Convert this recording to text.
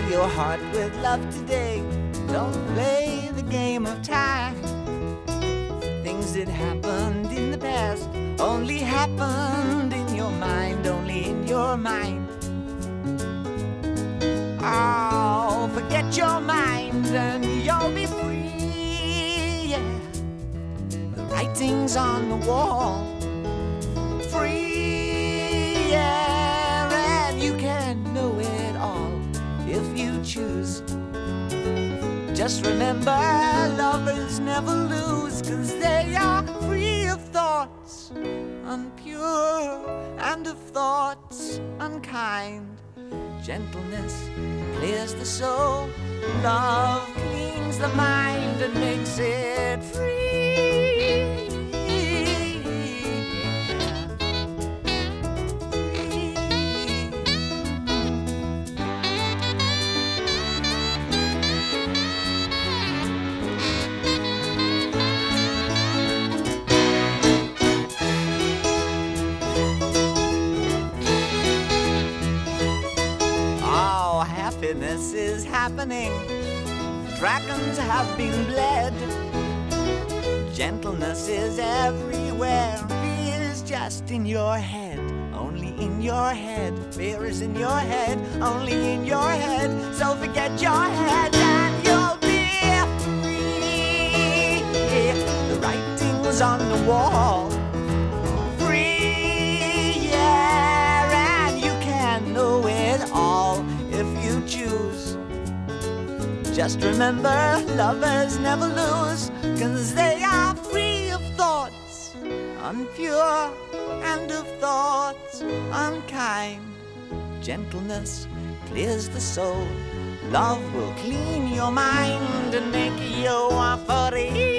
your heart with love today. Don't play the game of time. Things that happened in the past only happened in your mind, only in your mind. Oh, forget your mind and you'll be free, yeah. The writing's on the wall. Free, yeah, and you can know it all if you choose. Just remember, lovers never lose, 'cause they are free of thoughts unpure and of thoughts unkind. Gentleness clears the soul, love cleans the mind and makes it free. Happiness is happening. Dragons have been bled. Gentleness is everywhere. Fear is just in your head, only in your head. Fear is in your head, only in your head. So forget your head and you'll be free. The writing's on the wall. Free, yeah, and you can know it all if you choose. Just remember, lovers never lose, 'cause they are free of thoughts unpure and of thoughts unkind. Gentleness clears the soul. Love will clean your mind and make you free.